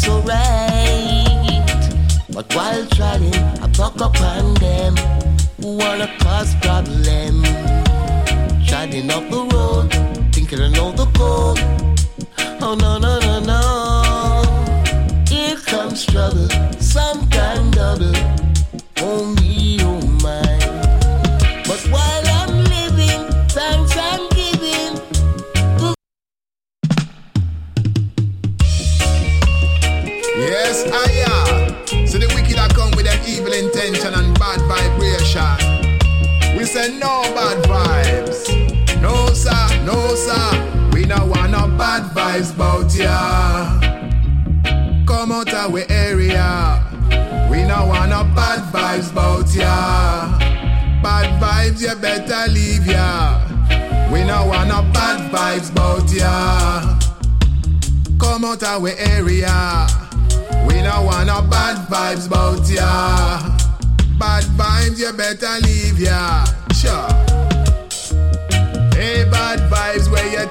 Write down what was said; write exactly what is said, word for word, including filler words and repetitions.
so right. But while trying, I buck upon them who wanna cause problem. Treading up the road, thinking I know the code. Oh no, no, no, no. Here comes trouble, some can double. Oh me, oh my. But while I'm living, thanks I'm giving. Yes, I am. So the wicked are come with an evil intention and bad vibration. We say no bad vibes. No sir, no sir. We no want no bad vibes bout ya. Come out our area. We no want no bad vibes bout ya. Bad vibes, you better leave ya. We no want no bad vibes bout ya. Come out our area. We no want no bad vibes bout ya. Bad vibes, you better leave ya. Sure. Hey, bad vibes, where you